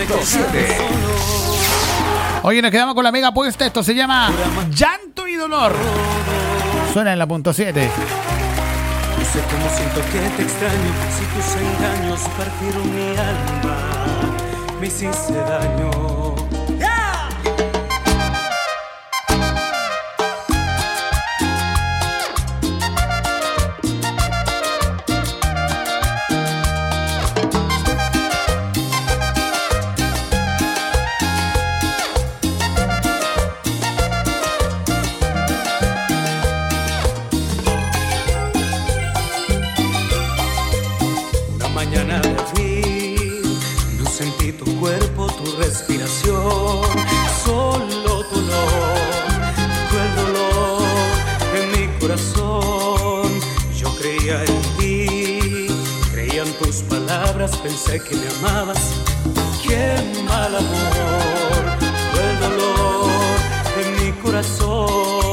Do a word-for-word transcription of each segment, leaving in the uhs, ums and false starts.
punto siete. Oye, nos quedamos con la mega puesta. Esto se llama Llanto y Dolor. Suena en la punto siete. No sé cómo siento que te extraño, si tus engaños partieron mi alma, me hiciste daño. Yeah. Solo tu olor, el dolor en mi corazón. Yo creía en ti, creía en tus palabras, pensé que me amabas. Qué mal amor, el dolor en mi corazón.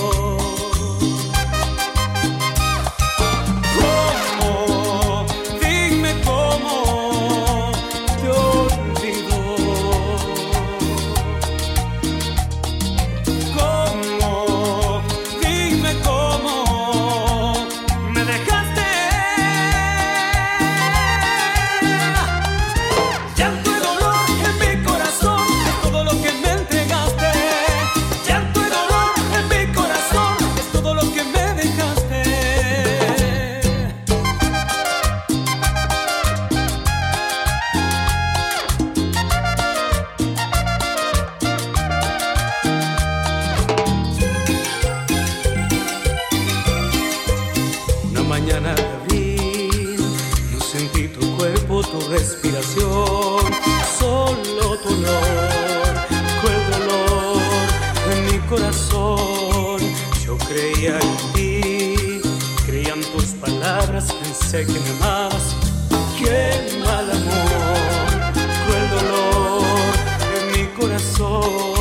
Solo tu olor, el dolor en mi corazón. Yo creía en ti, creía en tus palabras, pensé que me amabas. Qué mal amor, el dolor en mi corazón.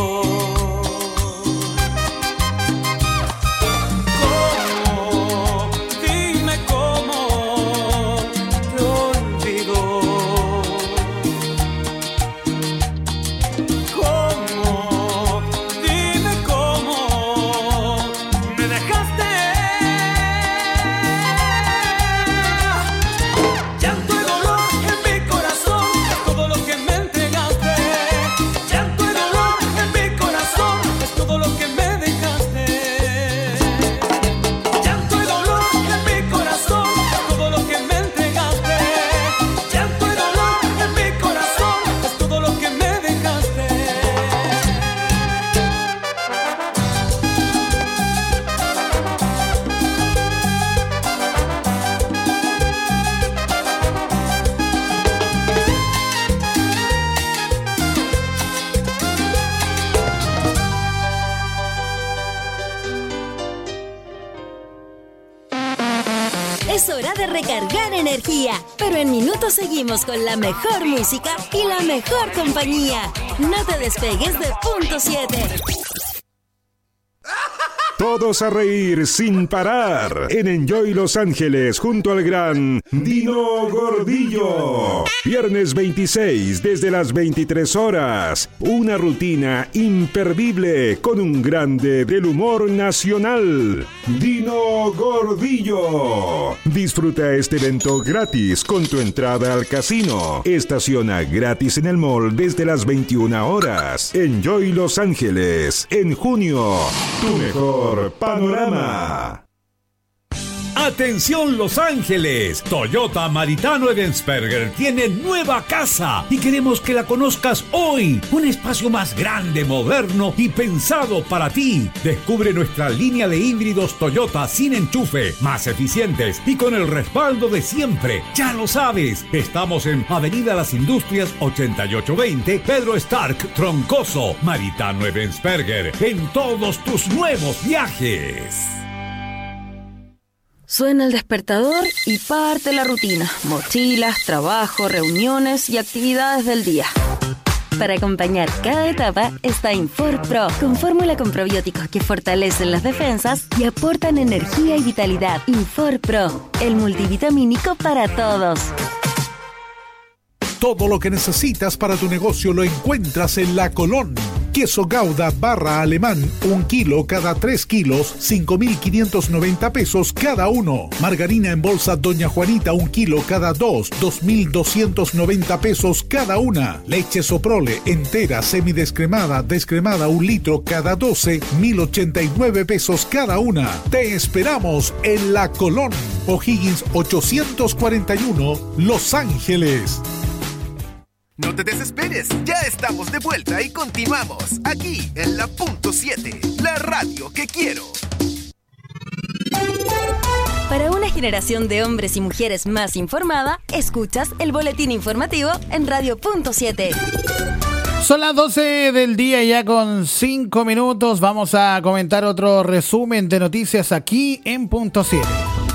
Es hora de recargar energía, pero en minutos seguimos con la mejor música y la mejor compañía. No te despegues de punto siete. Todos a reír sin parar en Enjoy Los Ángeles junto al gran Dino Gordillo. Viernes veintiséis desde las veintitrés horas. Una rutina imperdible con un grande del humor nacional. Dino Gordillo. Disfruta este evento gratis con tu entrada al casino. Estaciona gratis en el mall desde las veintiuna horas. Enjoy Los Ángeles en junio. Tu mejor panorama. ¡Atención Los Ángeles! Toyota Maritano Ebensperger tiene nueva casa y queremos que la conozcas hoy. Un espacio más grande, moderno y pensado para ti. Descubre nuestra línea de híbridos Toyota sin enchufe, más eficientes y con el respaldo de siempre. Ya lo sabes, estamos en Avenida Las Industrias ochenta y ocho veinte, Pedro Stark, Troncoso. Maritano Ebensperger, en todos tus nuevos viajes. Suena el despertador y parte la rutina. Mochilas, trabajo, reuniones y actividades del día. Para acompañar cada etapa está Infor Pro, con fórmula con probióticos que fortalecen las defensas y aportan energía y vitalidad. Infor Pro, el multivitamínico para todos. Todo lo que necesitas para tu negocio lo encuentras en La Colón. Queso Gouda barra alemán, un kilo cada tres kilos, cinco mil quinientos noventa pesos cada uno. Margarina en bolsa Doña Juanita, un kilo cada dos, dos mil doscientos noventa pesos cada una. Leche Soprole entera, semidescremada, descremada, un litro cada doce, mil ochenta y nueve pesos cada una. Te esperamos en La Colón. O'Higgins ochocientos cuarenta y uno, Los Ángeles. No te desesperes, ya estamos de vuelta y continuamos aquí en la punto siete, la radio que quiero. Para una generación de hombres y mujeres más informada, escuchas el boletín informativo en Radio Punto siete. Son las doce del día ya con cinco minutos. Vamos a comentar otro resumen de noticias aquí en Punto siete.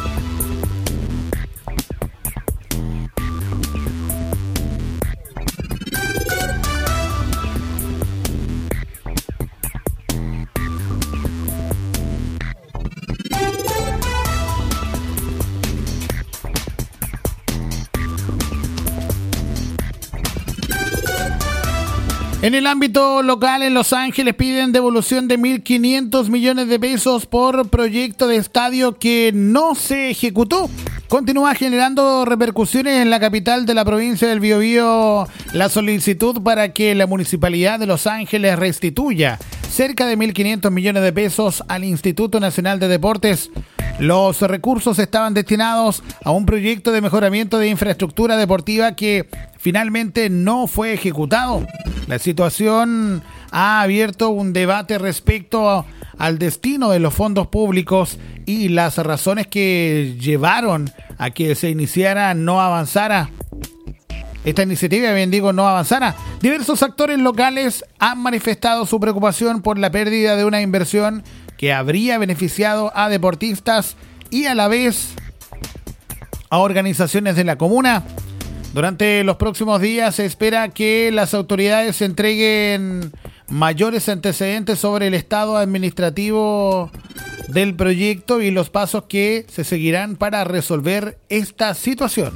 En el ámbito local, en Los Ángeles piden devolución de mil quinientos millones de pesos por proyecto de estadio que no se ejecutó. Continúa generando repercusiones en la capital de la provincia del Biobío la solicitud para que la Municipalidad de Los Ángeles restituya cerca de mil quinientos millones de pesos al Instituto Nacional de Deportes. Los recursos estaban destinados a un proyecto de mejoramiento de infraestructura deportiva que finalmente no fue ejecutado. La situación ha abierto un debate respecto a, al destino de los fondos públicos y las razones que llevaron a que se iniciara no avanzara. Esta iniciativa, bien digo, no avanzara. Diversos actores locales han manifestado su preocupación por la pérdida de una inversión que habría beneficiado a deportistas y a la vez a organizaciones de la comuna. Durante los próximos días se espera que las autoridades entreguen mayores antecedentes sobre el estado administrativo del proyecto y los pasos que se seguirán para resolver esta situación.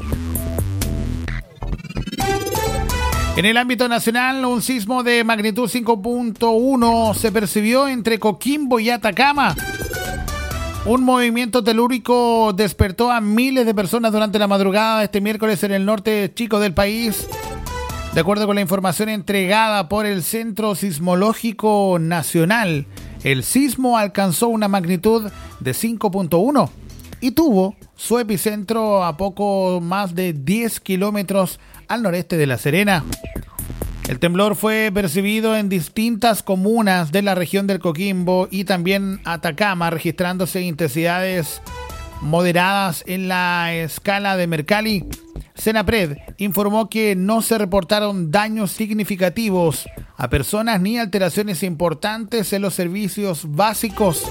En el ámbito nacional, un sismo de magnitud cinco punto uno se percibió entre Coquimbo y Atacama. Un movimiento telúrico despertó a miles de personas durante la madrugada de este miércoles en el norte chico del país. De acuerdo con la información entregada por el Centro Sismológico Nacional, el sismo alcanzó una magnitud de cinco punto uno y tuvo su epicentro a poco más de diez kilómetros al noreste de La Serena. El temblor fue percibido en distintas comunas de la región del Coquimbo y también Atacama, registrándose intensidades moderadas en la escala de Mercalli. Senapred informó que no se reportaron daños significativos a personas ni alteraciones importantes en los servicios básicos.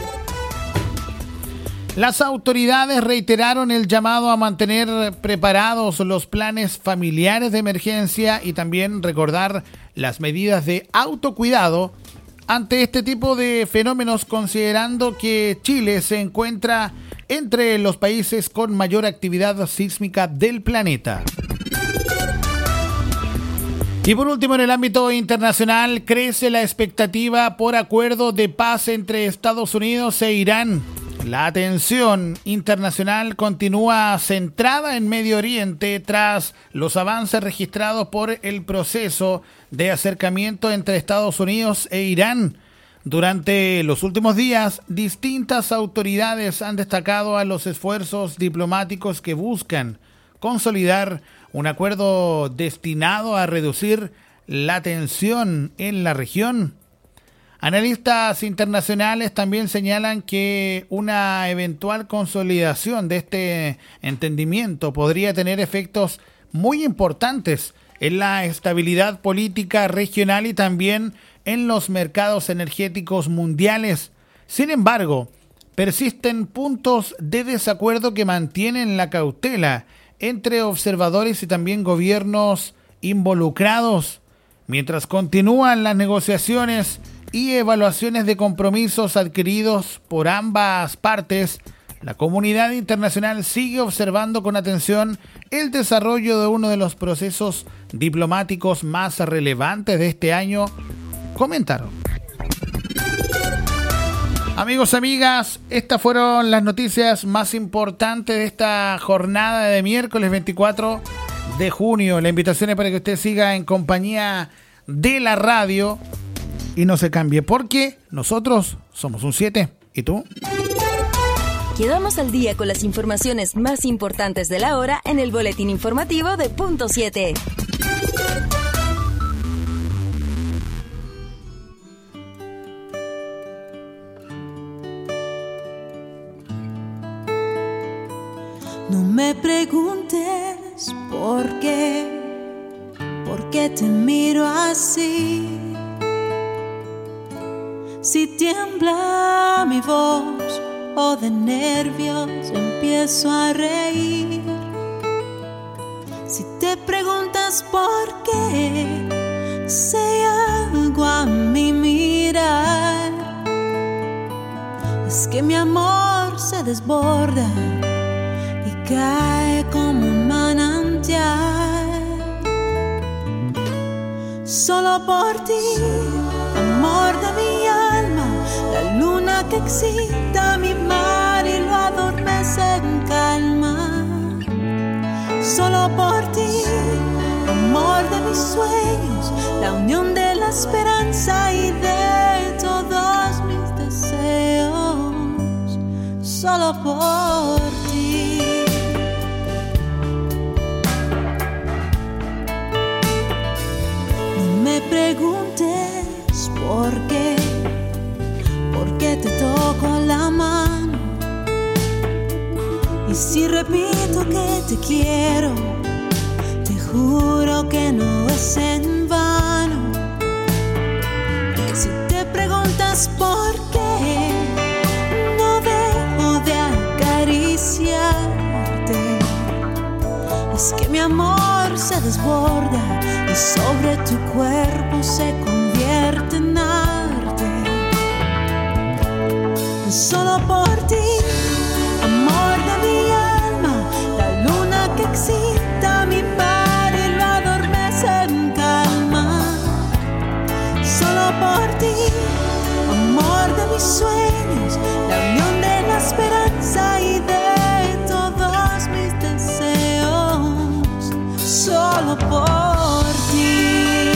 Las autoridades reiteraron el llamado a mantener preparados los planes familiares de emergencia y también recordar las medidas de autocuidado ante este tipo de fenómenos, considerando que Chile se encuentra entre los países con mayor actividad sísmica del planeta. Y por último, en el ámbito internacional, crece la expectativa por acuerdo de paz entre Estados Unidos e Irán. La atención internacional continúa centrada en Medio Oriente tras los avances registrados por el proceso de acercamiento entre Estados Unidos e Irán. Durante los últimos días, distintas autoridades han destacado a los esfuerzos diplomáticos que buscan consolidar un acuerdo destinado a reducir la tensión en la región. Analistas internacionales también señalan que una eventual consolidación de este entendimiento podría tener efectos muy importantes en la estabilidad política regional y también en los mercados energéticos mundiales. Sin embargo, persisten puntos de desacuerdo que mantienen la cautela entre observadores y también gobiernos involucrados. Mientras continúan las negociaciones y evaluaciones de compromisos adquiridos por ambas partes, La comunidad internacional sigue observando con atención el desarrollo de uno de los procesos diplomáticos más relevantes de este año, comentaron. Amigos, amigas, estas fueron las noticias más importantes de esta jornada de miércoles veinticuatro de junio. La invitación es para que usted siga en compañía de la radio y no se cambie, porque nosotros somos un siete. ¿Y tú? Quedamos al día con las informaciones más importantes de la hora en el boletín informativo de Punto siete. No me preguntes por qué, por qué te miro así. Si tiembla mi voz o de nervios empiezo a reír. Si te preguntas por qué, sé algo a mi mirar. Es que mi amor se desborda y cae como un manantial. Solo por ti, amor de mi alma, la luna que excita mi mar y lo adormece en calma. Solo por ti, amor de mis sueños, la unión de la esperanza y de todos mis deseos. Solo por ti. No me preguntes por qué, porque te toco la mano. Y si repito que te quiero, te juro que no es en vano. Si te preguntas por qué, no dejo de acariciarte. Es que mi amor se desborda y sobre tu cuerpo se convierte en arte. Solo por ti, amor de mi alma, la luna que excita mi mar y lo adormece en calma. Solo por ti, amor de mis sueños, la unión de la esperanza y de todos mis deseos. Solo por ti.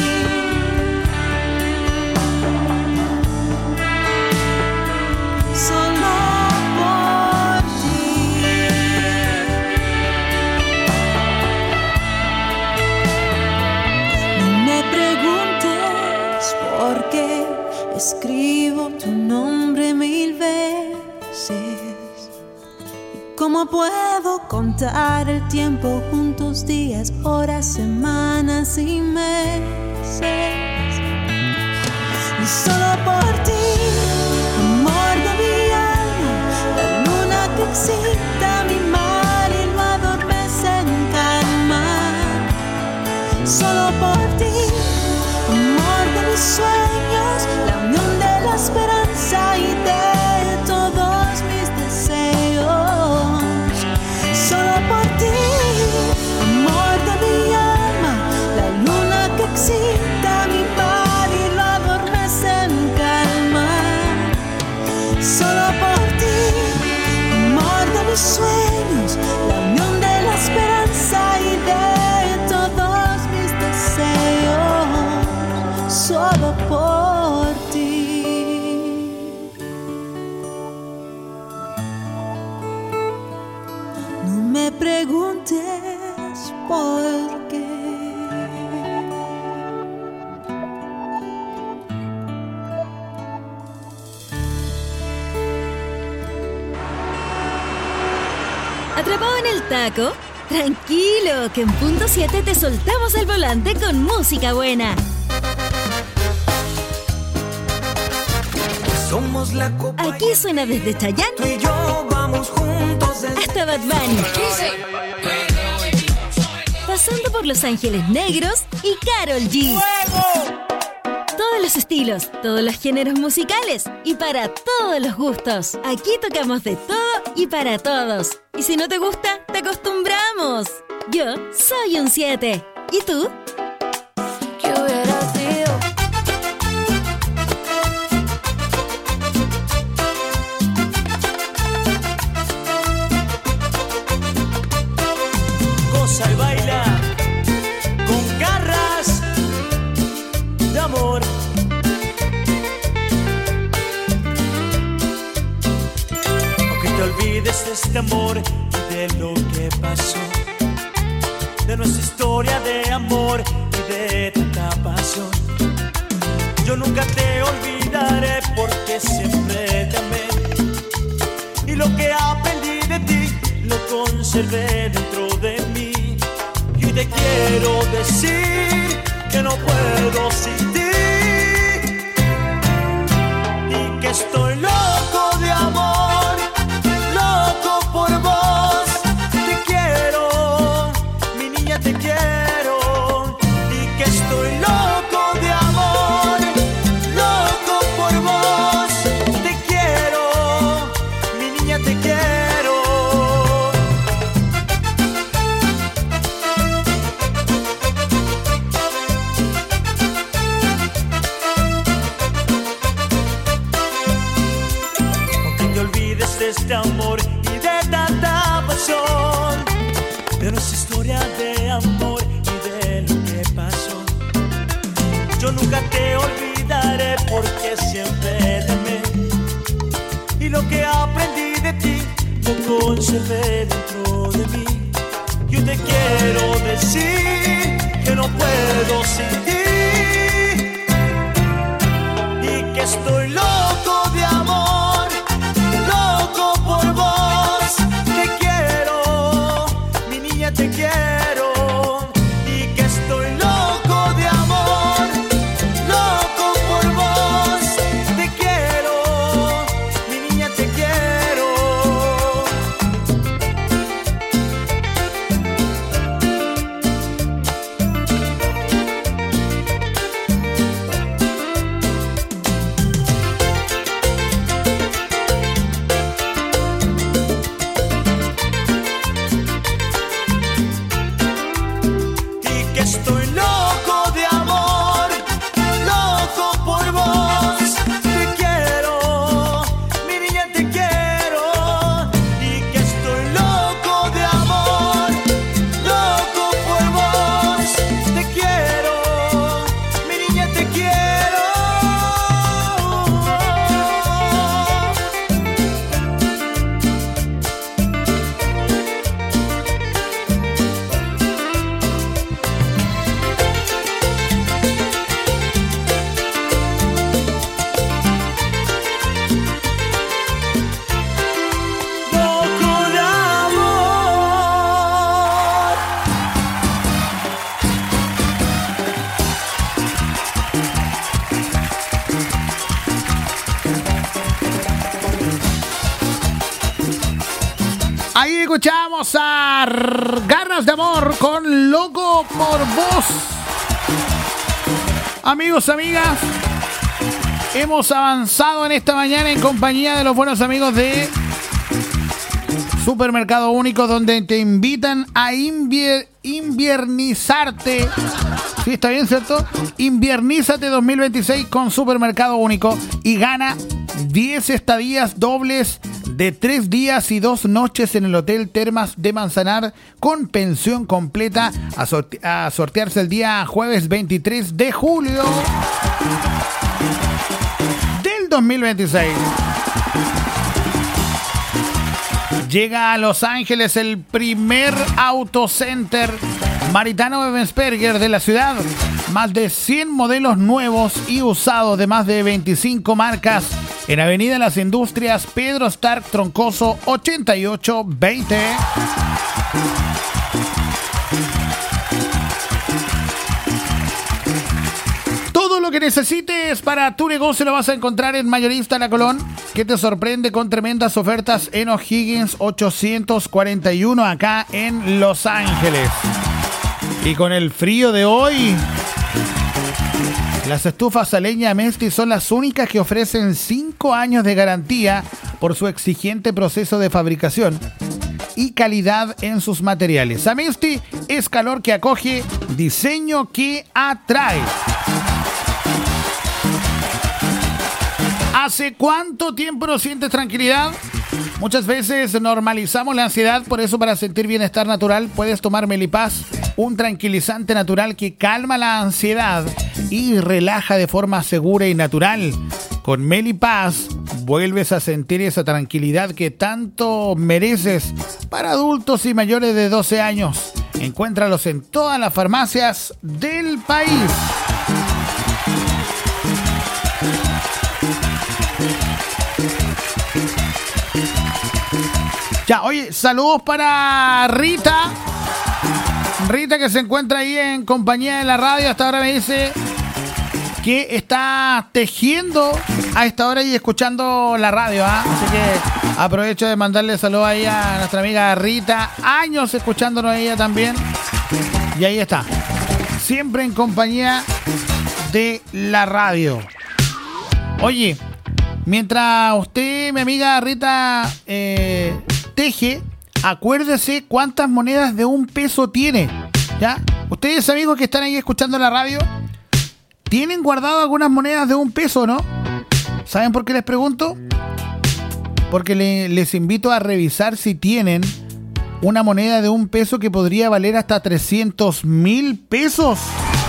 Escribo tu nombre mil veces. ¿Y cómo puedo contar el tiempo juntos? Días, horas, semanas y meses. Y solo por ti, amor de mi alma, la luna que excita mi mar y lo adormece en calma. Solo por ti, amor de mis sueños, la unión de la esperanza y de todos mis deseos. Solo por ti, amor de mi alma, la luna que excita mi mar y lo adormece en calma. Solo por ti, amor de mis sueños, la unión de la esperanza y de todos mis deseos. Solo por ti. No me preguntes por qué. ¿Atrapado en el taco? Tranquilo, que en Punto siete te soltamos el volante con música buena. Somos la copa. Aquí suena desde Chayanne Tú y yo vamos juntos hasta Bad Bunny, pasando por Los Ángeles Negros y Karol G. Todos los estilos, todos los géneros musicales y para todos los gustos. Aquí tocamos de todo y para todos. Y si no te gusta, te acostumbramos. Yo soy un siete. ¿Y tú? ¿Qué hubiera sido? Goza y baila con garras de amor. Aunque te olvides de este amor y de lo que pasó, de nuestra historia de amor y de tanta pasión, yo nunca te olvidaré porque siempre te amé. Y lo que aprendí de ti lo conservé dentro de mí. Y hoy te quiero decir que no puedo sin ti y que estoy loco de amor, loco por vos. Te quiero, mi niña, te quiero, y que estoy loco de amor, loco por vos. Te quiero, mi niña, te quiero. Aunque te olvides de este amor y de tanta pasión, de nuestra historia de amor y de lo que pasó, yo nunca te olvidaré porque siempre te amé. Y lo que aprendí de ti lo conservé dentro de mí. Yo te quiero decir que no puedo sin ti y que estoy loco de amor, loco por vos. Te quiero, mi niña, te quiero, y que estoy loco de amor, loco por vos. Te quiero, mi niña, te quiero. Y que estoy loco de amor, loco por vos. Te quiero, mi niña, te quiero, y que estoy loco de amor, loco por vos. Te quiero, mi niña, te quiero. Loco de amor. Ahí escuchamos a R- Garras de Amor con Loco por Vos. Amigos, amigas, hemos avanzado en esta mañana en compañía de los buenos amigos de Supermercado Único, donde te invitan a invier- inviernizarte. ¿Sí está bien, cierto? Inviernízate dos mil veintiséis con Supermercado Único y gana diez estadías dobles de tres días y dos noches en el Hotel Termas de Manzanar con pensión completa a, sorte- a sortearse el día jueves veintitrés de julio del dos mil veintiséis. Llega a Los Ángeles el primer autocenter Maritano Ebensperger de la ciudad. Más de cien modelos nuevos y usados de más de veinticinco marcas en Avenida Las Industrias, Pedro Stark Troncoso ochenta y ocho veinte. Todo lo que necesites para tu negocio lo vas a encontrar en Mayorista La Colón, que te sorprende con tremendas ofertas en O'Higgins ochocientos cuarenta y uno acá en Los Ángeles. Y con el frío de hoy, Las estufas a leña Amesti son las únicas que ofrecen cinco años de garantía por su exigente proceso de fabricación y calidad en sus materiales. Amesti es calor que acoge, diseño que atrae. ¿Hace cuánto tiempo no sientes tranquilidad? Muchas veces normalizamos la ansiedad, por eso para sentir bienestar natural puedes tomar Melipaz, un tranquilizante natural que calma la ansiedad y relaja de forma segura y natural. Con Melipaz vuelves a sentir esa tranquilidad que tanto mereces para adultos y mayores de doce años. Encuéntralos en todas las farmacias del país. Ya, oye, saludos para Rita. Rita que se encuentra ahí en compañía de la radio. Hasta ahora me dice que está tejiendo a esta hora y escuchando la radio, ¿eh? Así que aprovecho de mandarle saludos ahí a nuestra amiga Rita. Años escuchándonos a ella también. Y ahí está. Siempre en compañía de la radio. Oye, mientras usted, mi amiga Rita, eh, teje, acuérdese cuántas monedas de un peso tiene. ¿Ya? Ustedes, amigos que están ahí escuchando la radio, ¿tienen guardado algunas monedas de un peso, no? ¿Saben por qué les pregunto? Porque le, les invito a revisar si tienen una moneda de un peso que podría valer hasta trescientos mil pesos.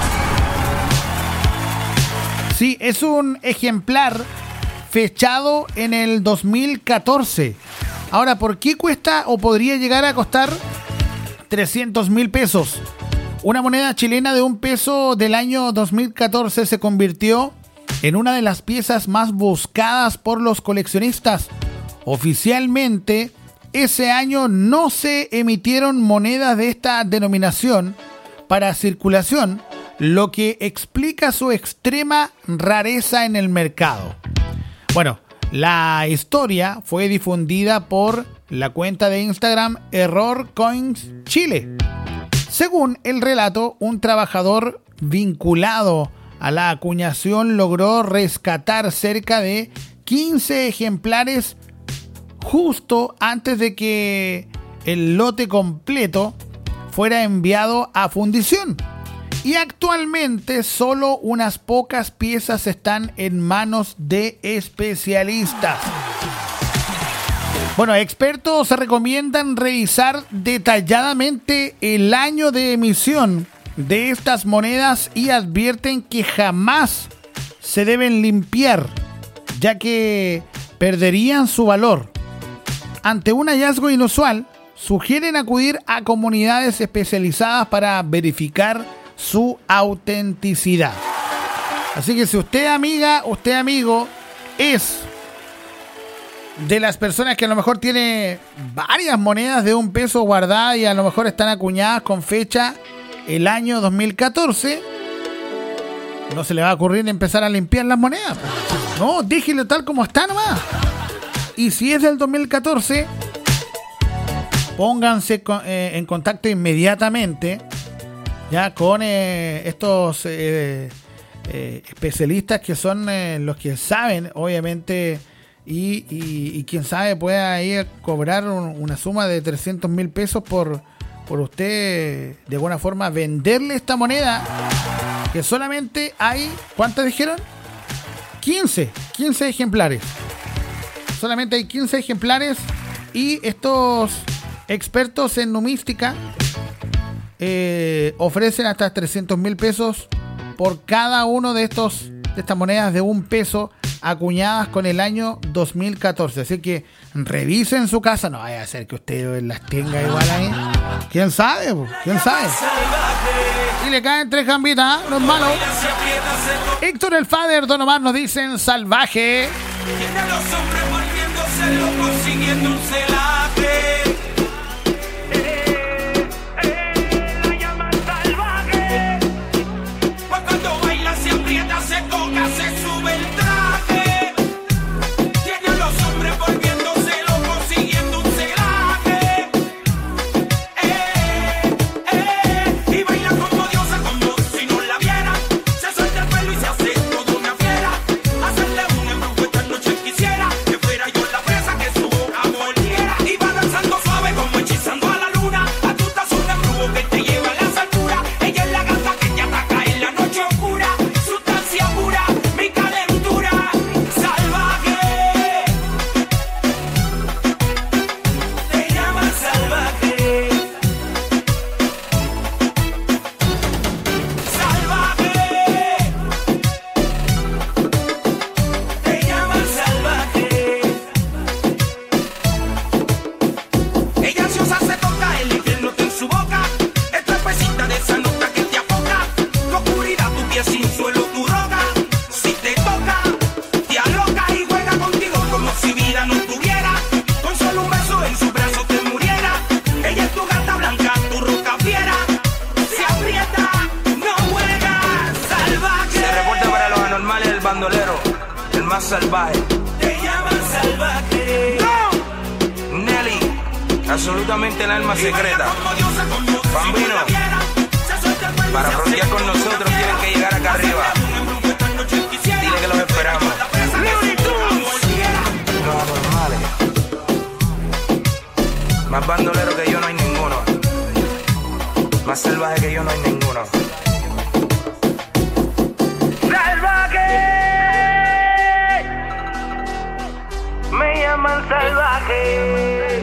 Sí, es un ejemplar fechado en el dos mil catorce. Ahora, ¿por qué cuesta o podría llegar a costar trescientos mil pesos? Una moneda chilena de un peso del año dos mil catorce se convirtió en una de las piezas más buscadas por los coleccionistas. Oficialmente, ese año no se emitieron monedas de esta denominación para circulación, lo que explica su extrema rareza en el mercado. Bueno, la historia fue difundida por la cuenta de Instagram Error Coins Chile. Según el relato, un trabajador vinculado a la acuñación logró rescatar cerca de quince ejemplares justo antes de que el lote completo fuera enviado a fundición. Y actualmente solo unas pocas piezas están en manos de especialistas. Bueno, expertos recomiendan revisar detalladamente el año de emisión de estas monedas y advierten que jamás se deben limpiar, ya que perderían su valor. Ante un hallazgo inusual, sugieren acudir a comunidades especializadas para verificar su autenticidad. Así que si usted, amiga, usted, amigo, es de las personas que a lo mejor tiene varias monedas de un peso guardadas y a lo mejor están acuñadas con fecha el año dos mil catorce, no se le va a ocurrir empezar a limpiar las monedas. No, déjelo tal como está nomás. Y si es del dos mil catorce, pónganse con, eh, en contacto inmediatamente ya con eh, estos eh, eh, especialistas que son eh, los que saben, obviamente, y, y, y quien sabe pueda ir a cobrar un, una suma de trescientos mil pesos por, por usted, de alguna forma, venderle esta moneda, que solamente hay, ¿cuántas dijeron? quince, quince ejemplares. Solamente hay quince ejemplares y estos expertos en numística Eh, ofrecen hasta trescientos mil pesos por cada uno de estos de estas monedas de un peso acuñadas con el año dos mil catorce. Así que revisen su casa, no vaya a ser que usted las tenga igual ahí. ¿Quién sabe? ¿Quién sabe? Y le caen tres gambitas, ¿eh? No es malo. Héctor el Fader, Don Omar nos dicen salvaje. Tiene a los hombres volviéndose locos siguiendo un celaje. Se bandolero, el más salvaje. Te llaman salvaje. ¡No! Nelly, absolutamente el alma secreta. Bambino, para frontear con nosotros tienen que llegar acá arriba. Dile que los esperamos. Los anormales. Más bandolero que yo no hay ninguno. Más salvaje que yo no hay ninguno. ¡Salvaje! Me llaman salvaje.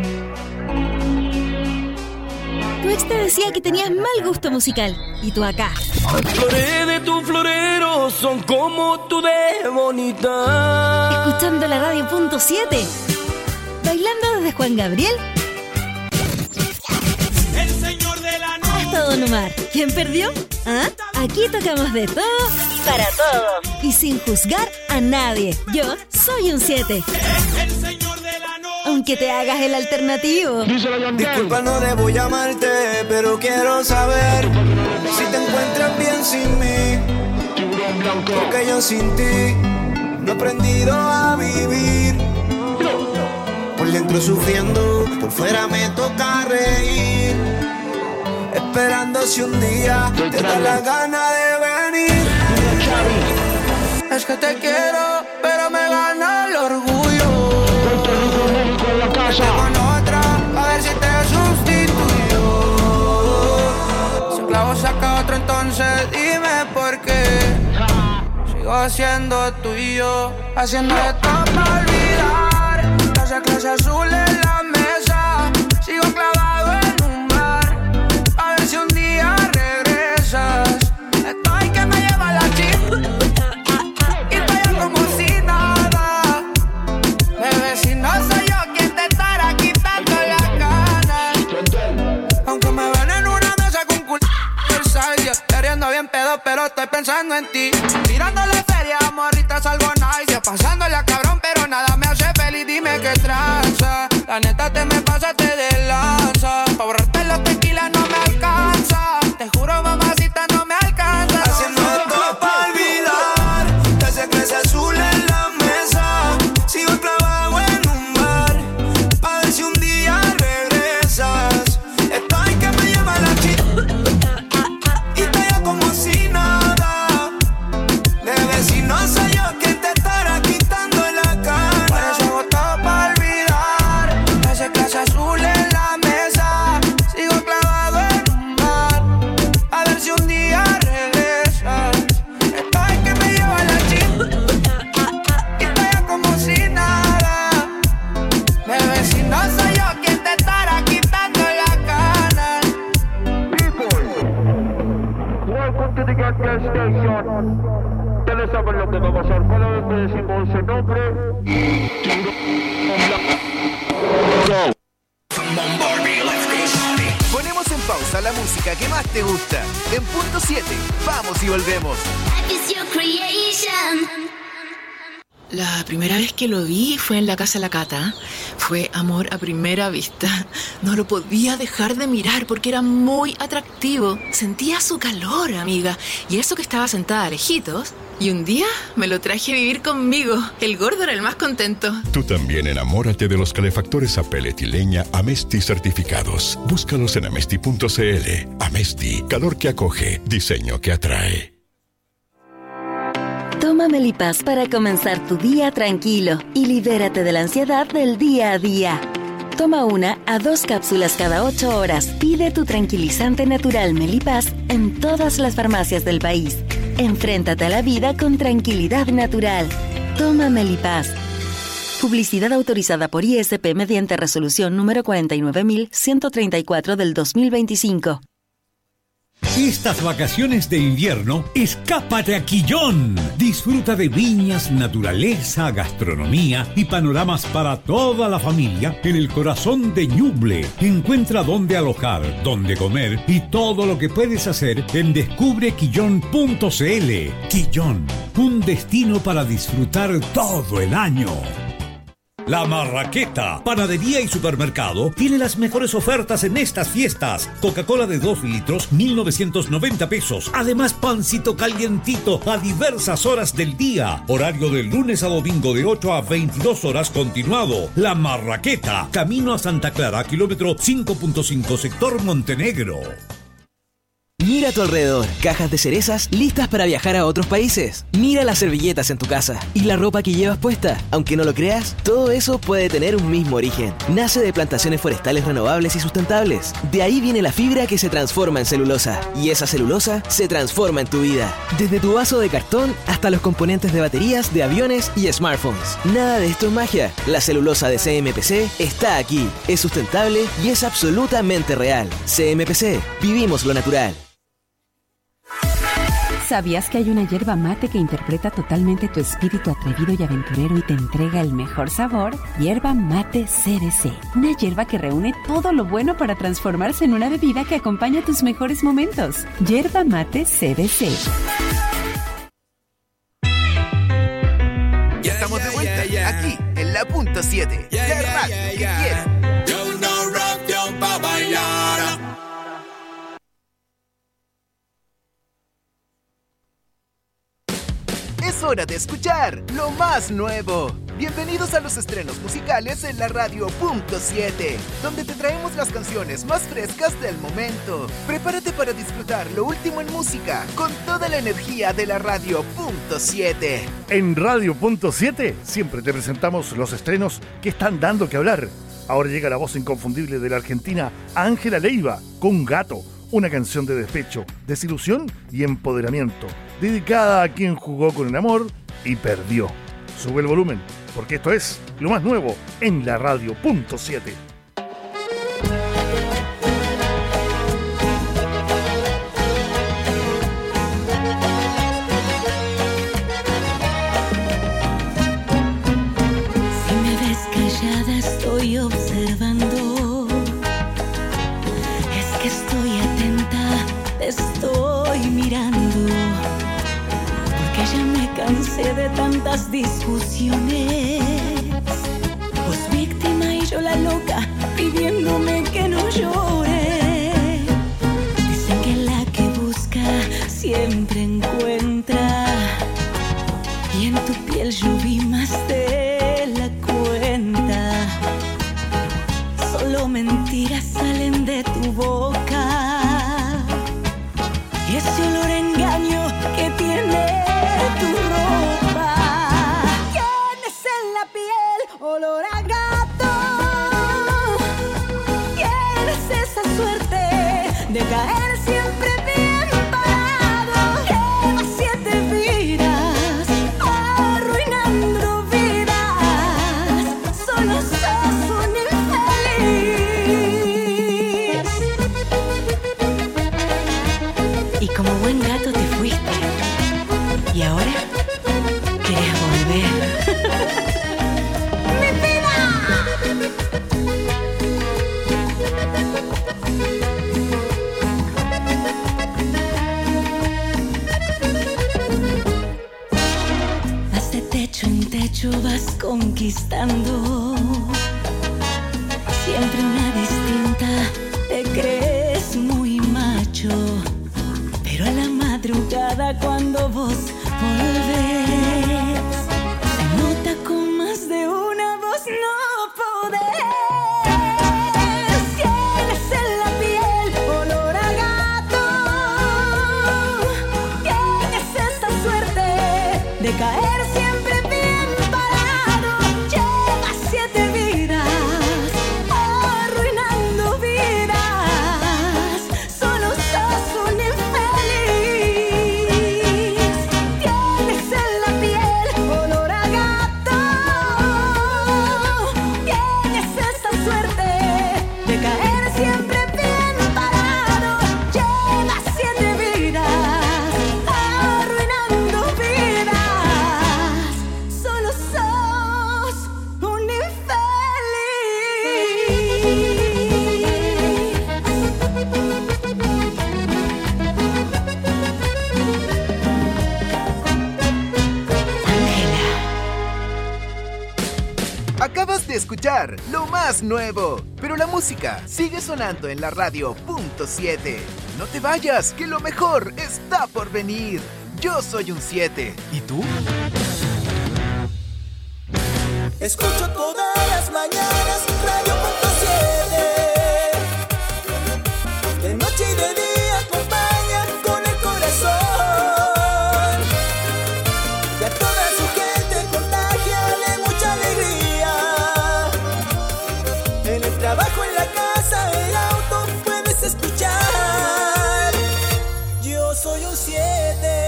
Tu ex te decía que tenías mal gusto musical. Y tú acá. Flores de tu florero son como tú de bonita. Escuchando la radio punto siete. Bailando desde Juan Gabriel El señor de la noche hasta Don Omar. ¿Quién perdió? ¿Ah? Aquí tocamos de todo para todos y sin juzgar a nadie. Yo soy un siete. El señor de la noche. Aunque te hagas el alternativo. Disculpa, no debo llamarte, pero quiero saber si te encuentras bien sin mí. Porque yo sin ti no he aprendido a vivir. Por dentro sufriendo, por fuera me toca reír. Esperando si un día te da la gana de venir. Es que te quiero, pero me gana el orgullo. Con otra, a ver si te sustituyo. Si un clavo saca otro, entonces dime por qué. Sigo siendo tuyo, haciendo esto para olvidar. Esa clase azul en la mesa, sigo clavado en un bar. A ver si un día regresas. Estoy que me lleva la chica y estoy como si nada. Bebé, si no soy yo quien te estará quitando la gana. Aunque me ven en una mesa con culo Versailles, queriendo bien pedo, pero estoy pensando en ti. Tirándole feria, morrita, salvo nice. Pasándole a cabrón, pero nada me hace feliz. Dime qué tranza. La neta te me pasaste de lanza. Pa' borrarte los tequilas no me alcanza. Te juro, mamacita, no me alcanza. Haciendo esto pa' olvidar. Te hace clase azul en la mesa. Sigo clavado en un bar. Pa' ver si un día regresas. Estoy que me llama la chica y estoy ya como si nada. Bebé, si no soy yo quien te estará quitando la cara. Por eso hago todo pa' olvidar. Esa clase azul en la mesa. Sigo clavado en un bar. A ver si un día regresas. Estoy que me lleva la chica y estoy ya como si nada. Bebé, si no soy yo quien te estará quitando la gana. Welcome to the Get Gas Station. Ya le saben lo que va a pasar. Cada vez que decimos ese nombre, Ponemos en pausa la música que más te gusta. En punto siete, vamos y volvemos. La primera vez que lo vi fue en la casa de la Cata. Fue amor a primera vista. No lo podía dejar de mirar porque era muy atractivo. Sentía su calor, amiga. Y eso que estaba sentada lejitos. Y un día me lo traje a vivir conmigo. El gordo era el más contento. Tú también enamórate de los calefactores a pellet y leña Amesti certificados. Búscalos en amesti punto cl. Amesti, calor que acoge, diseño que atrae. Toma Melipaz para comenzar tu día tranquilo y libérate de la ansiedad del día a día. Toma una a dos cápsulas cada ocho horas. Pide tu tranquilizante natural Melipaz en todas las farmacias del país. Enfréntate a la vida con tranquilidad natural. Toma Melipaz. Publicidad autorizada por I S P mediante resolución número cuarenta y nueve mil ciento treinta y cuatro del dos mil veinticinco. Estas vacaciones de invierno, escápate a Quillón. Disfruta de viñas, naturaleza, gastronomía y panoramas para toda la familia en el corazón de Ñuble. Encuentra dónde alojar, dónde comer y todo lo que puedes hacer en descubre quillón punto cl. Quillón, un destino para disfrutar todo el año. La Marraqueta, panadería y supermercado, tiene las mejores ofertas en estas fiestas. Coca-Cola de dos litros, mil novecientos noventa pesos. Además, pancito calientito a diversas horas del día. Horario de lunes a domingo de ocho a veintidós horas continuado. La Marraqueta, camino a Santa Clara, kilómetro cinco punto cinco, sector Montenegro. Mira a tu alrededor, cajas de cerezas listas para viajar a otros países. Mira las servilletas en tu casa y la ropa que llevas puesta. Aunque no lo creas, todo eso puede tener un mismo origen. Nace de plantaciones forestales renovables y sustentables. De ahí viene la fibra que se transforma en celulosa. Y esa celulosa se transforma en tu vida. Desde tu vaso de cartón hasta los componentes de baterías de aviones y smartphones. Nada de esto es magia. La celulosa de C M P C está aquí. Es sustentable y es absolutamente real. C M P C. Vivimos lo natural. ¿Sabías que hay una yerba mate que interpreta totalmente tu espíritu atrevido y aventurero y te entrega el mejor sabor? Yerba mate C B C. Una yerba que reúne todo lo bueno para transformarse en una bebida que acompaña tus mejores momentos. Yerba mate C B C. Ya estamos de vuelta, aquí en la punto siete. La radio que quieres. Yo no rap, yo pa' bailar. Es hora de escuchar lo más nuevo. Bienvenidos a los estrenos musicales en la radio punto siete, donde te traemos las canciones más frescas del momento. Prepárate para disfrutar lo último en música con toda la energía de la radio punto siete. En Radio punto siete siempre te presentamos los estrenos que están dando que hablar. Ahora llega la voz inconfundible de la argentina Ángela Leiva con Gato, una canción de despecho, desilusión y empoderamiento, dedicada a quien jugó con el amor y perdió. Sube el volumen, porque esto es lo más nuevo en la radio punto siete. Si me ves callada estoy observando. Es que estoy atenta, te estoy mirando. Porque ya me cansé de tantas discusiones. Vos víctima y yo la loca, pidiéndome que no llore. Dicen que la que busca siempre encuentra. Y en tu piel yo vi más de la cuenta. Solo mentiras salen de tu boca. Y ese olor a engaño que tiene tu ropa. Tienes en la piel olor a gato. Tienes esa suerte de caer siempre bien parado. Llevas siete vidas, arruinando vidas. Solo sos un infeliz. Y como buen gato te fuiste. Y ahora quieres volver. ¡Mi vida! Vas de techo en techo, vas conquistando. Siempre una distinta, te crees muy macho. Pero a la madrugada cuando vos volvés, se nota con más de una voz no podés. Tienes en la piel olor a gato. Tienes esa suerte de caer siempre bien parado. Llevas siete vidas, arruinando vidas. Solo sos un escuchar lo más nuevo. Pero la música sigue sonando en la radio punto siete. No te vayas, que lo mejor está por venir. Yo soy un siete. ¿Y tú? Escucho todas las mañanas radio punto siete. De noche y de día acompañan con el corazón. Y a toda su gente contagia de mucha alegría. En el trabajo, en la casa, el auto puedes escuchar. Yo soy un siete.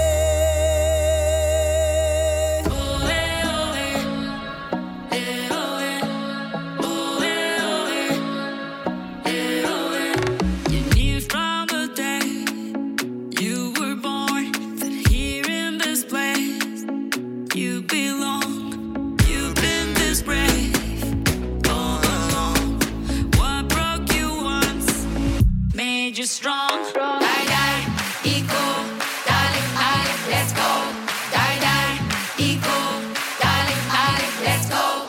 You're strong. Die, die, equal. Dale, dale, let's go. Die, die, equal. Dale, dale, let's go.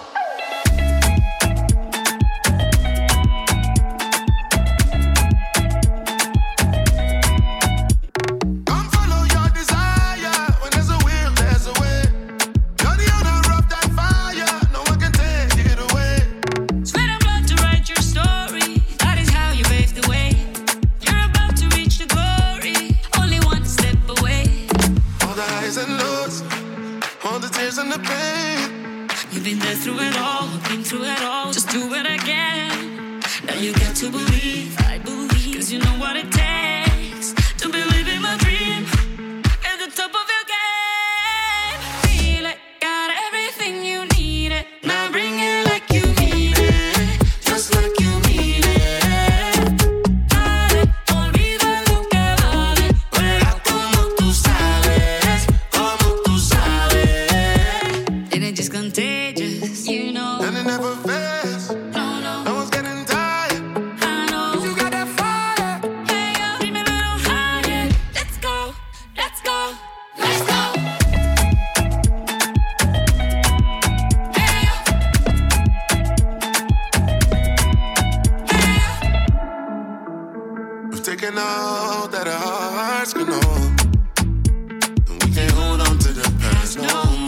Come follow your desire. When there's a will, there's a way. You're the owner of that fire. No one can take it away. Sweat and blood to write your story. That is how you pave the way. And lows, all the tears and the pain. You've been there through it all, been through it all. Just do it again. Now you got to believe, I believe, cause you know what it takes to believe in my dream. At the top of your game, feel it, got everything you need it. Now bring it like you mean it, just like you mean it. Dale, olvida lo que vale, juega como tú sabes. Just contagious, you know. And it never fails. No, no. No one's getting tired. I know. You got that fire. Hey, yo, bring me a little higher. Let's go, let's go, let's go. Hey, yo. Hey, yo. We've taken all that our hearts can hold. And we can't hold on to the past no more.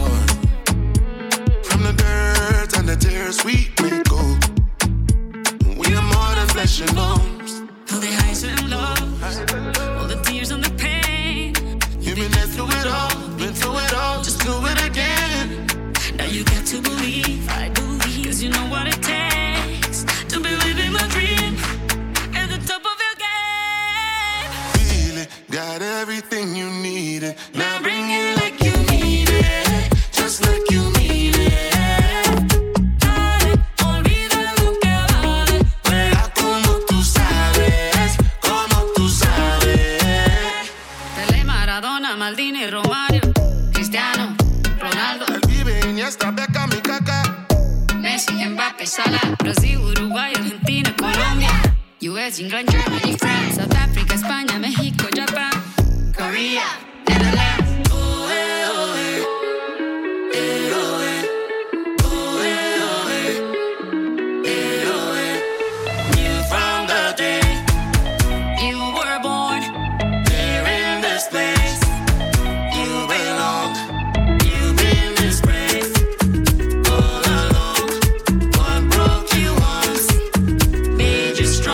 And the tears we may go. We are more than flesh and bones. All the highs and lows, all the tears and the pain. You've been there through it all, been through it all. Just do it again. Now you got to believe, I believe, cause you know what it takes to believe in my dream. At the top of your game, feel it, got everything you needed. Now bring it like you mean it, just like you mean it. Maldini, Romario, Cristiano, Ronaldo, El Pibe, Iniesta, Beckham y Kaká, Messi, Mbappé, Salah, Brasil, Uruguay, Argentina, Colombia, U S, England, Germany, France, South Africa, España, México, Japan, Korea, Netherlands. Oh, eh, oh, eh. Eh, oh, eh. Oh, eh, oh, eh. Eh, oh, eh. Knew from the day you were born here in this place.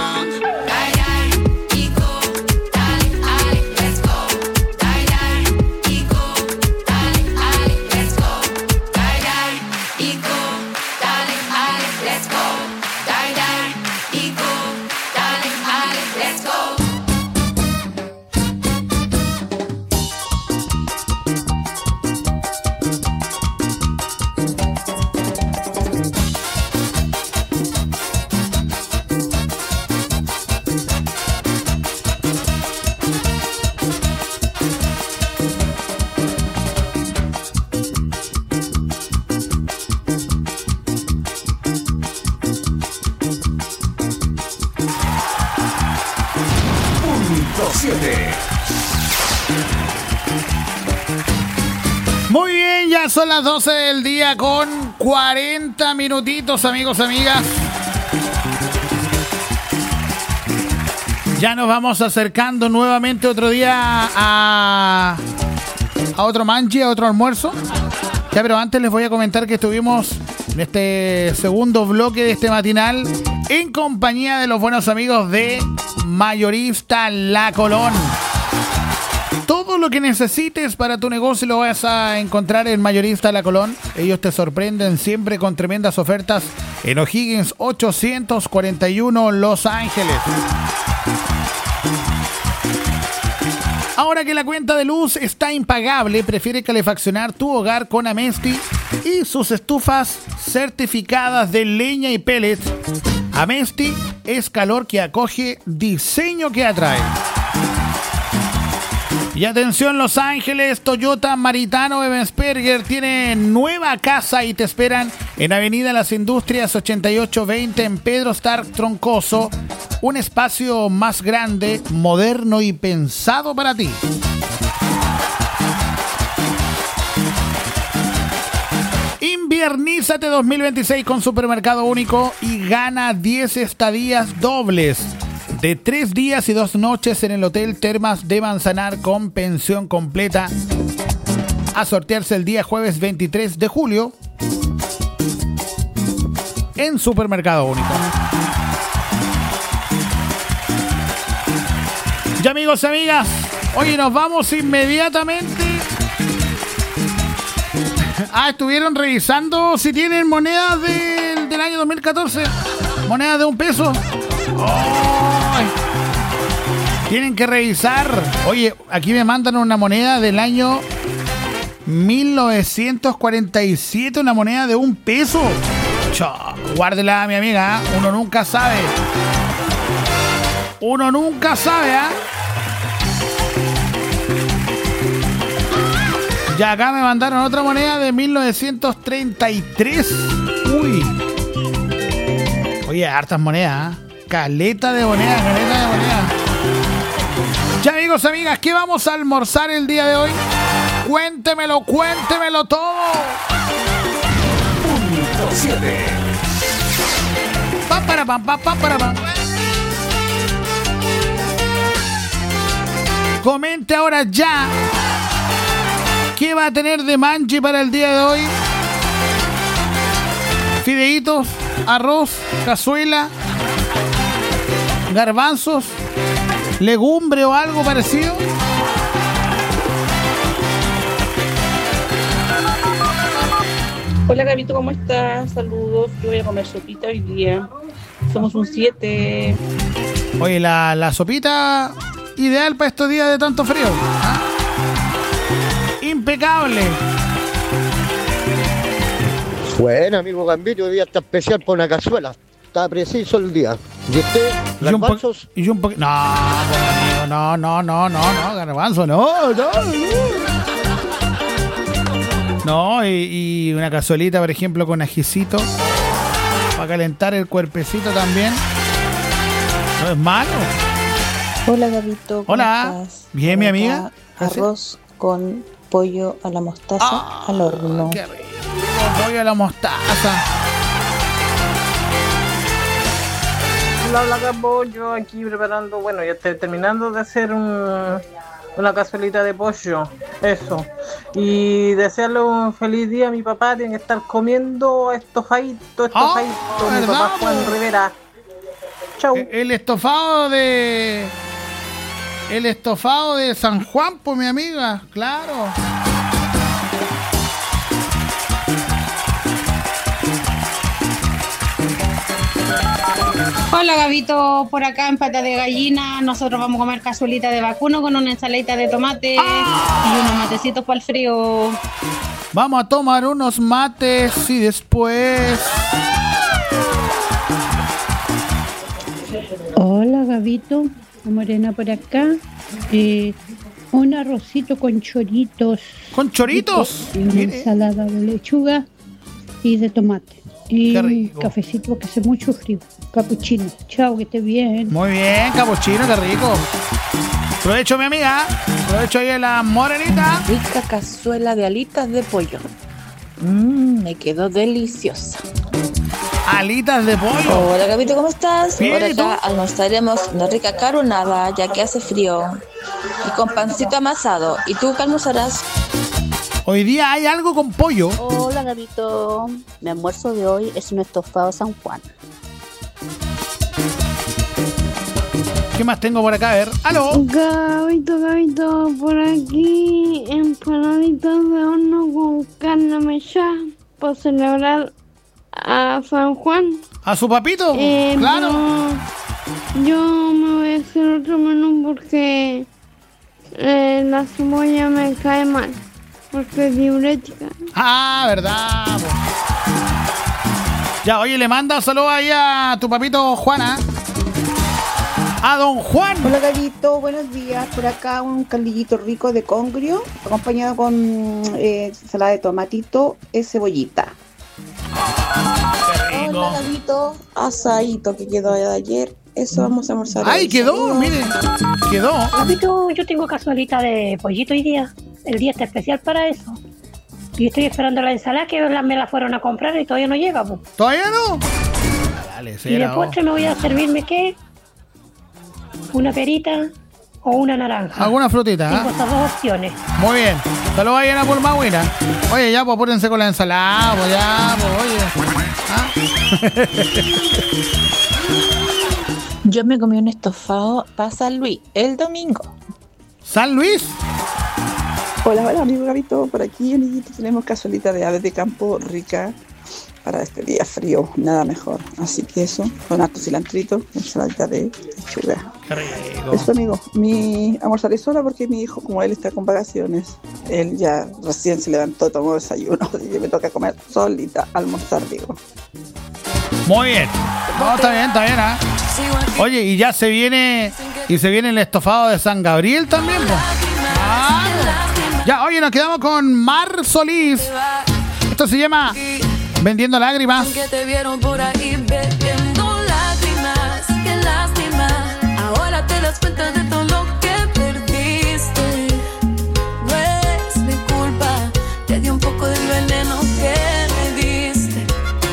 Die, die, amigas, son las doce del día con cuarenta minutitos, amigos, amigas. Ya nos vamos acercando nuevamente otro día a, a otro manchi, a otro almuerzo. Ya, pero antes les voy a comentar que estuvimos en este segundo bloque de este matinal en compañía de los buenos amigos de Mayorista La Colón. Todo lo que necesites para tu negocio lo vas a encontrar en Mayorista La Colón. Ellos te sorprenden siempre con tremendas ofertas en O'Higgins ochocientos cuarenta y uno Los Ángeles. Ahora que la cuenta de luz está impagable, prefiere calefaccionar tu hogar con Amesti y sus estufas certificadas de leña y pellets. Amesti es calor que acoge, diseño que atrae. Y atención, Los Ángeles, Toyota Maritano Ebensperger tiene nueva casa y te esperan en Avenida Las Industrias ochenta y ocho veinte en Pedro Stark Troncoso. Un espacio más grande, moderno y pensado para ti. Inviernízate dos mil veintiséis con Supermercado Único y gana diez estadías dobles de tres días y dos noches en el Hotel Termas de Manzanar con pensión completa, a sortearse el día jueves veintitrés de julio en Supermercado Único. Ya, amigos y amigas, oye, nos vamos inmediatamente. Ah, estuvieron revisando si tienen monedas del, del año dos mil catorce. Monedas de un peso. ¡Ay! Tienen que revisar. Oye, aquí me mandan una moneda del año mil novecientos cuarenta y siete, una moneda de un peso. Chao, guárdela, mi amiga, ¿eh? Uno nunca sabe. Uno nunca sabe, ¿ah? ¿eh? Y acá me mandaron otra moneda de mil novecientos treinta y tres. Uy. Oye, hartas monedas, ¿eh? Caleta de monedas, caleta de monedas. Ya, amigos, amigas, ¿qué vamos a almorzar el día de hoy? Cuéntemelo, cuéntemelo todo. Punto siete. Pa para pam, pa pa para pam. Comente ahora ya qué va a tener de manchi para el día de hoy. Fideitos, arroz, cazuela, garbanzos, legumbre o algo parecido. Hola, Gabito, ¿cómo estás? Saludos. Yo voy a comer sopita hoy día. Somos un siete. Oye, la, la sopita ideal para estos días de tanto frío. ¿Ah? Impecable. Bueno, amigo Gambito, hoy día está especial por una cazuela. Está preciso el día. ¿Y usted, garbanzos? Y un poquito... No, pues, no, no, no, no, no, garbanzo, no, no, no. No, y, y una cazuelita, por ejemplo, con ajicito. Para calentar el cuerpecito también. No es malo. Hola, Gabito. ¿Cómo Hola. estás? Bien, mi amiga. Arroz con pollo a la mostaza ah, al horno. Qué rico, pollo a la mostaza. Hola, hola, Gabo. Yo aquí preparando, bueno, ya estoy terminando de hacer un, una cazuelita de pollo. Eso. Y desearle un feliz día a mi papá. Tiene que estar comiendo estofadito, estofadito. Oh, mi ¿verdad, papá Juan po? Rivera. Chau. El estofado de... El estofado de San Juan, pues, mi amiga. Claro. Hola, Gabito, por acá en Pata de Gallina. Nosotros vamos a comer cazuelita de vacuno con una ensaladita de tomate ¡Ah! y unos matecitos para el frío. Vamos a tomar unos mates y después... Hola, Gabito. Morena por acá. Eh, un arrocito con choritos. ¿Con choritos? Y una Mire. ensalada de lechuga y de tomate. Y Qué un rico. cafecito porque hace mucho frío. Capuchino. Chao, que esté bien. Muy bien, capuchino, qué rico. Provecho, mi amiga. Provecho ahí en la morenita. Rica cazuela de alitas de pollo. Mmm, me quedó deliciosa. Alitas de pollo. Hola, Gabito, ¿cómo estás? Bien, Por ¿y tú? acá almorzaremos una rica carbonada, ya que hace frío. Y con pancito amasado. ¿Y tú qué almorzarás? Hoy día hay algo con pollo. Hola, Gabito. Mi almuerzo de hoy es un estofado San Juan. ¿Qué más tengo por acá? A ver. ¡Aló! Gabito, Gabito, por aquí empanaditas de horno con carne mechada por celebrar a San Juan. ¿A su papito? Eh, ¡Claro! Yo, yo me voy a hacer otro menú porque eh, la cebolla me cae mal, porque es diurética. Ah, verdad. po. Ya, oye, le manda saludos ahí a tu papito Juana. A don Juan. Hola, Gabito, buenos días. Por acá un caldillito rico de congrio, acompañado con eh, ensalada de tomatito y cebollita. Hola, Gabito. Asadito que quedó de ayer. Eso vamos a almorzar. ¡Ay, hoy. quedó! Saludos. Miren, quedó. Gabito, yo tengo casualita de pollito hoy día. El día está especial para eso. Y estoy esperando la ensalada que la- me la fueron a comprar y todavía no llega, po. ¿Todavía no? Dale, Y será, de postre me voy a servirme, ¿qué? Una perita o una naranja. Alguna frutita, Tengo ¿ah? esas dos opciones. Muy bien. Saludos ahí a la Pulmagüina. Oye, ya, pues apúrense con la ensalada, pues ya, pues oye. Yo me comí un estofado para San Luis el domingo. ¿San Luis? Hola, hola, amigo Gabito. Por aquí en Illito tenemos cazuelita de aves de campo rica para este día frío. Nada mejor. Así que eso, con harto cilantrito, ensaladita de lechuga. Qué rico. Eso, amigo. Mi almorzaré sola porque mi hijo, como él está con vacaciones, él ya recién se levantó, tomó desayuno. Así que me toca comer solita, almorzar, digo. Muy bien. No, está bien, está bien, ¿ah? Oye, y ya se viene. Y se viene el estofado de San Gabriel también, pues. Ah, ya, oye, nos quedamos con Mar Solís. Esto se llama Vendiendo Lágrimas. Que te vieron por ahí bebiendo lágrimas, qué lástima. Ahora te das cuenta de todo lo que perdiste. No es mi culpa, te di un poco del veneno que me diste.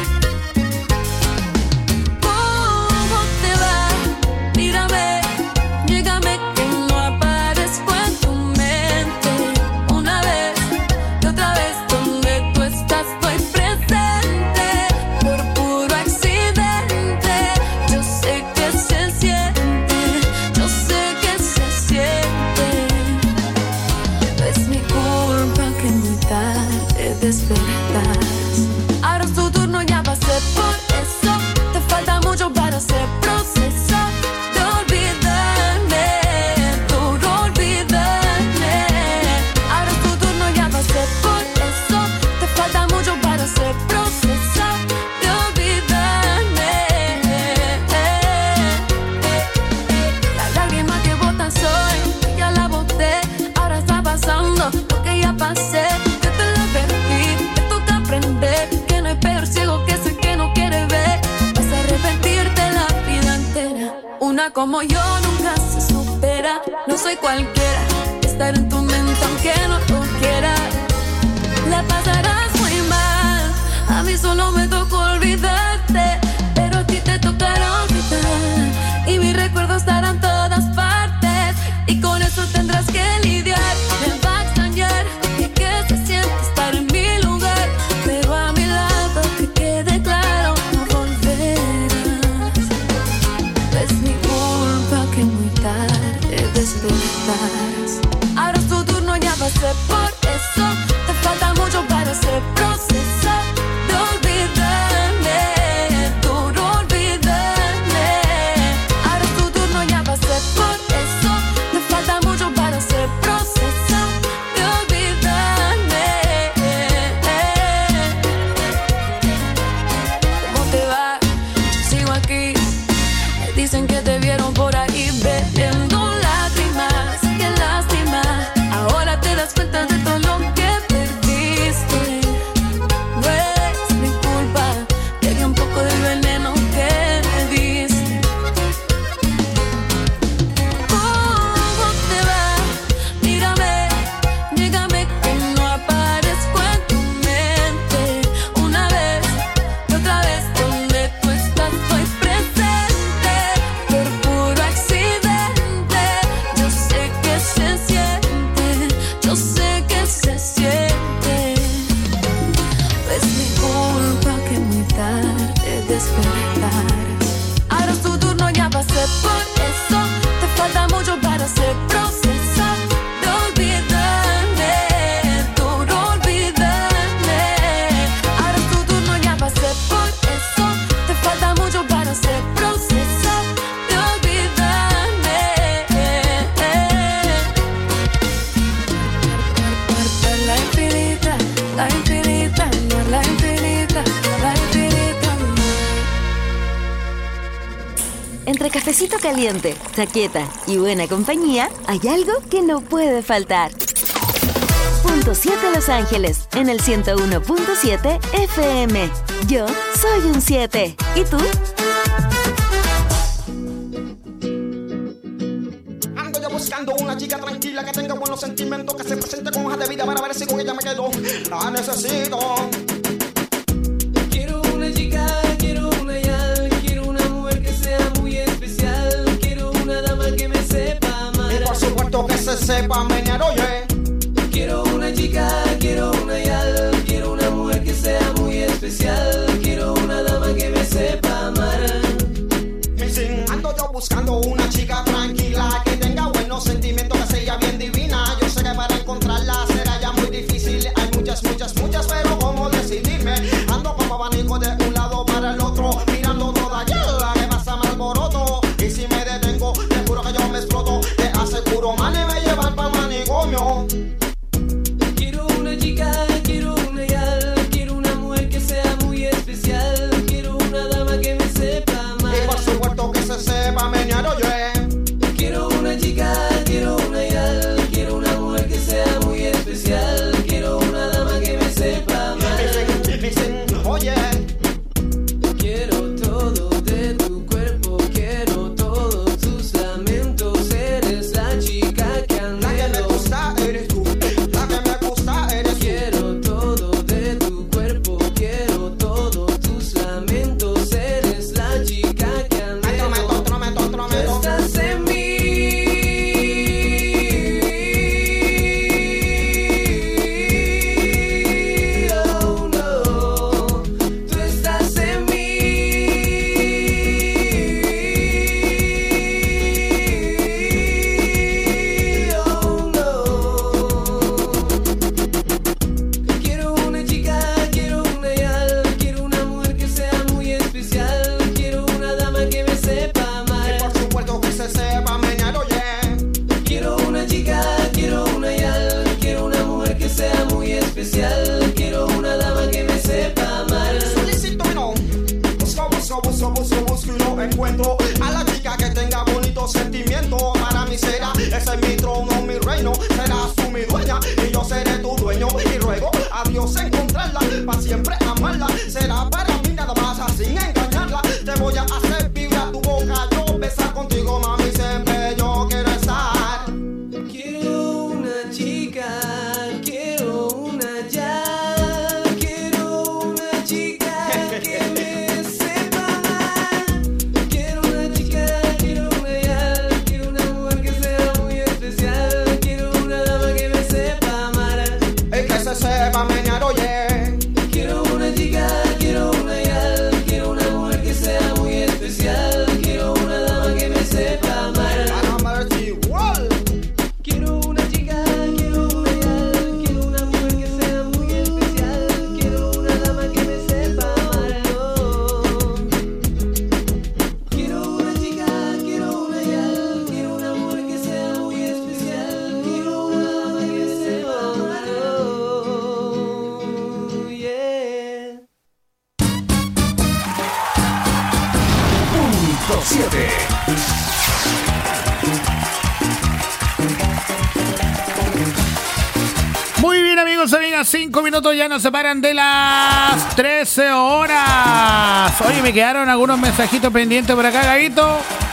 ¿Cómo te va? Mírame, llégame que no aparezco en tu mente. Una vez y otra vez donde tú estás estoy presente. Por puro accidente, yo sé que se siente, yo sé que se siente. No es mi culpa que muy tarde despertas. Ahora es tu turno, ya pasé por eso. Te falta mucho para hacer proceso de olvidarme, duro olvidarme. Ahora es tu turno, ya pasé por eso. Te falta mucho para hacer proceso de olvidarme. La lágrima que botas hoy, ya la boté. Ahora está pasando lo que ya pasé. Yo te lo advertí, te toca aprender que no hay peor ciego que ese que no quiere ver. Vas a arrepentirte la vida entera. Una como yo nunca se supera. No soy cualquiera, estar en tu mente aunque no lo quiera. La pasarás muy mal, a mí solo me tocó olvidarte, pero a ti te tocará olvidar. Y mis recuerdos estarán en todas partes, y con eso tendrás que lidiar. Me va a extrañar y que se siente estar en mi lugar, pero a mi lado que quede claro, no volverás. No es mi culpa que muy tarde despertas. Ahora la infinita amor, la infinita, la infinita amor. Entre cafecito caliente, chaqueta y buena compañía, hay algo que no puede faltar. Punto siete Los Ángeles, en el ciento uno punto siete F M. Yo soy un siete. ¿Y tú? Ando yo buscando una chica tranquila que tenga buenos sentimientos, que se presente con hoja de vida para ver si con ella me quedo. La necesito. Quiero una chica, quiero una yal, quiero una mujer que sea muy especial, quiero una dama que me sepa amar. Y por supuesto que se sepa menear, oye. Quiero una chica, quiero una yal, quiero una mujer que sea muy especial, quiero una dama que me sepa amar. Missing, ando yo buscando una chica tranquila que tenga buenos sentimientos, que sea bien divina. Yo sé que para encontrarla será ya muy difícil. Hay muchas, muchas, muchas, pero ¿cómo decidirme? Ando como abanico de un lado para el otro, mirando toda yala que pasa mal alboroto. Y si me detengo, te juro que yo me exploto. Te aseguro, man, y me llevan para manicomio. Quiero una chica, quiero una yal, quiero una mujer que sea muy especial, quiero una dama que me sepa amar. Y por supuesto que se sepa menear, oye. Quiero una chica, quiero una yal, quiero una mujer que sea muy especial, quiero una dama que me sepa amar. Listen, listen, oye. Quiero todo de tu cuerpo, quiero todos tus lamentos, eres la chica que anhelo. La que me gusta eres tú, la que me gusta eres tú. Quiero todo de tu cuerpo, quiero todos tus lamentos, eres la chica que anhelo. Trometo, trometo, trometo. Estás en mí. Oh no, tú estás en mí. Oh no. Quiero una chica, quiero una yal, quiero una mujer que sea muy especial, quiero una dama que me sepa amar. Y por supuesto que se sepa menear, oye. Quiero una chica, quiero una yal, quiero una mujer que sea muy especial, quiero una dama que me sepa amar. Solicito y no. Busco, busco, busco, busco, busco y no encuentro a la chica que tenga bonitos sentimientos. Para mí será, ese es mi trono, mi reino. Serás tú mi dueña y yo seré tu dueño. Y ruego a Dios encontrarla, para siempre amarla. Será para mí nada más, sin engañarla. Te voy a hacer vibrar tu boca, yo besar contigo, mami, siempre yo quiero estar. Quiero una chica, quiero una yal, quiero una chica que me sepa amar. Quiero una chica, quiero una yal, quiero una mujer que sea muy especial, quiero una dama que me sepa amar. Y que se sepa menear, oye. Quiero una chica, quiero una yal, quiero una mujer que sea muy especial, quiero una dama que me sepa amar. Quiero una chica, quiero una yal, quiero una mujer que sea muy especial, quiero una dama que me sepa amar. Oh. Quiero una chica, quiero una yal, quiero una mujer que sea muy especial, quiero una dama que me sepa amar. Oh, yeah. Punto siete. Muy bien, amigos, amigas, cinco minutos ya nos separan de las trece horas. Oye, me quedaron algunos mensajitos pendientes por acá, Gabito.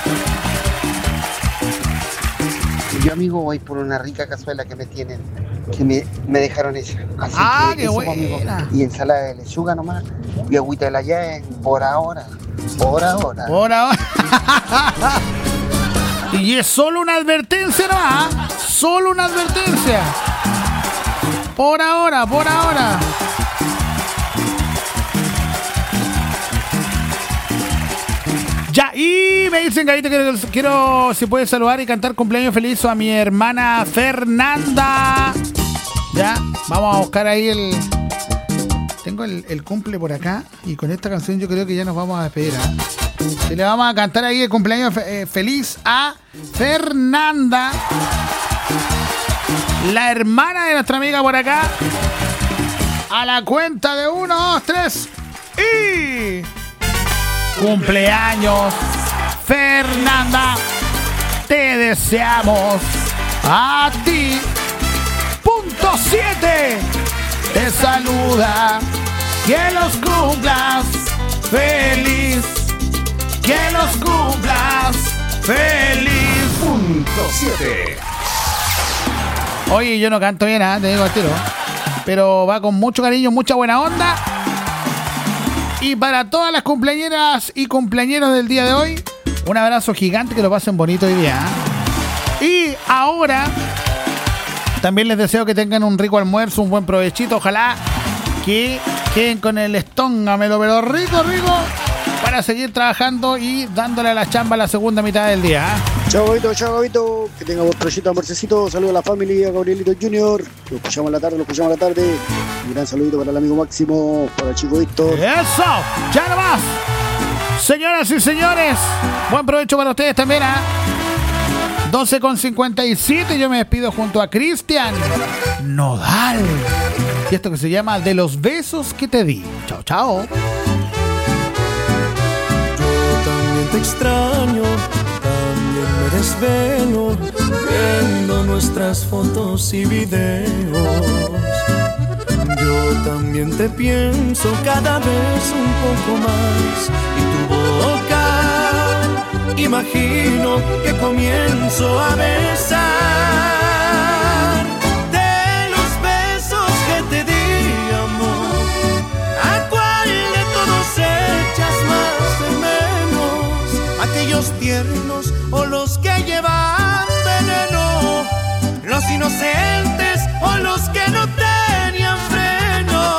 Yo, amigo, voy por una rica cazuela que me tienen, que me, me dejaron esa. Así Ah, que qué eso, buena. amigo. Y ensalada de lechuga nomás, y agüita de la llave por ahora. Por ahora. Por ahora. Y es solo una advertencia, ¿no? ¿Ah? Solo una advertencia. Por ahora, por ahora. Ya, y me dicen, Gavito, que quiero, si puedes saludar y cantar cumpleaños feliz a mi hermana Fernanda. Ya, vamos a buscar ahí el... Tengo el, el cumple por acá y con esta canción yo creo que ya nos vamos a despedir, ¿eh? Y le vamos a cantar ahí el cumpleaños fe- eh, feliz a Fernanda, la hermana de nuestra amiga por acá. A la cuenta de uno, dos, tres y... ¡Cumpleaños, Fernanda! Te deseamos a ti. Punto siete. Te saluda. Que los cumplas feliz. Que los cumplas feliz. Punto siete. Oye, yo no canto bien, ¿eh? Te digo al tiro. Pero va con mucho cariño, mucha buena onda. Y para todas las cumpleañeras y cumpleañeros del día de hoy, un abrazo gigante, que lo pasen bonito hoy día. Y ahora también les deseo que tengan un rico almuerzo, un buen provechito. Ojalá que queden con el estómago, pero rico, rico, para seguir trabajando y dándole a la chamba la segunda mitad del día. Chao, Gabito, chao, Gabito. Que tenga buen proyecto, amorcecito. Saludos a la familia, Gabrielito Junior. Lo escuchamos en la tarde, lo escuchamos en la tarde. Un gran saludito para el amigo Máximo, para el chico Víctor. ¡Eso! ¡Ya no más! Señoras y señores, buen provecho para ustedes también, ¿ah? ¿eh? doce con cincuenta y siete, yo me despido junto a Cristian Nodal. Y esto que se llama De los besos que te di. Chao, chao. Yo también te extraño, también me desvelo, viendo nuestras fotos y videos. Yo también te pienso cada vez un poco más, y tu boca imagino que comienzo a besar. De los besos que te di, amor, ¿a cuál de todos echas más de menos? ¿Aquellos tiernos o los que llevan veneno? ¿Los inocentes o los que no tenían freno?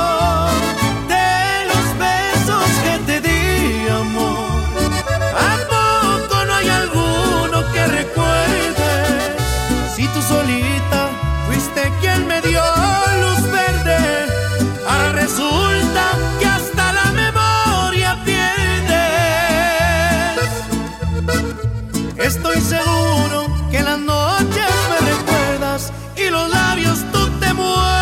De los besos que te di, amor, ¿a poco no hay alguno que recuerdes? Si tú solita fuiste quien me dio luz verde, ahora resulta que hasta la memoria pierdes. Estoy seguro que en las noches me recuerdas y los labios tú te muerdes.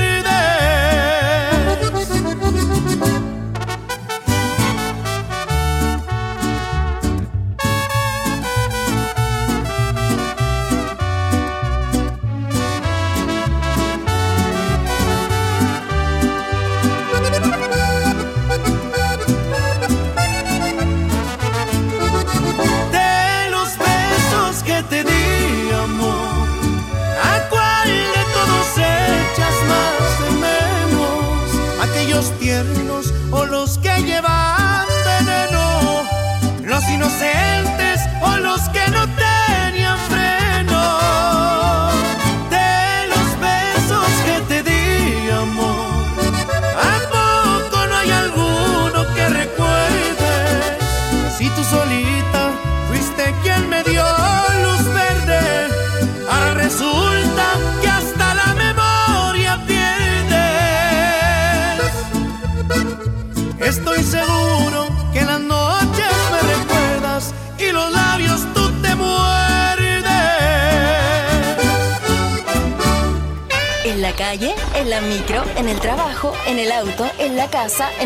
De los besos que te di, amor, ¿a cuál de todos echas más de menos? ¿Aquellos tiernos o los que llevan veneno? ¿Los inocentes o los que no tenían freno? De los besos que te di, amor, ¿a poco no hay alguno que recuerdes? Si tú solita fuiste quien me dio luz verde, ahora resulta que hasta la memoria pierdes. Estoy seguro que en las noches me recuerdas y los labios tú te muerdes. En la calle, en la micro, en el trabajo, en el auto, en la casa, en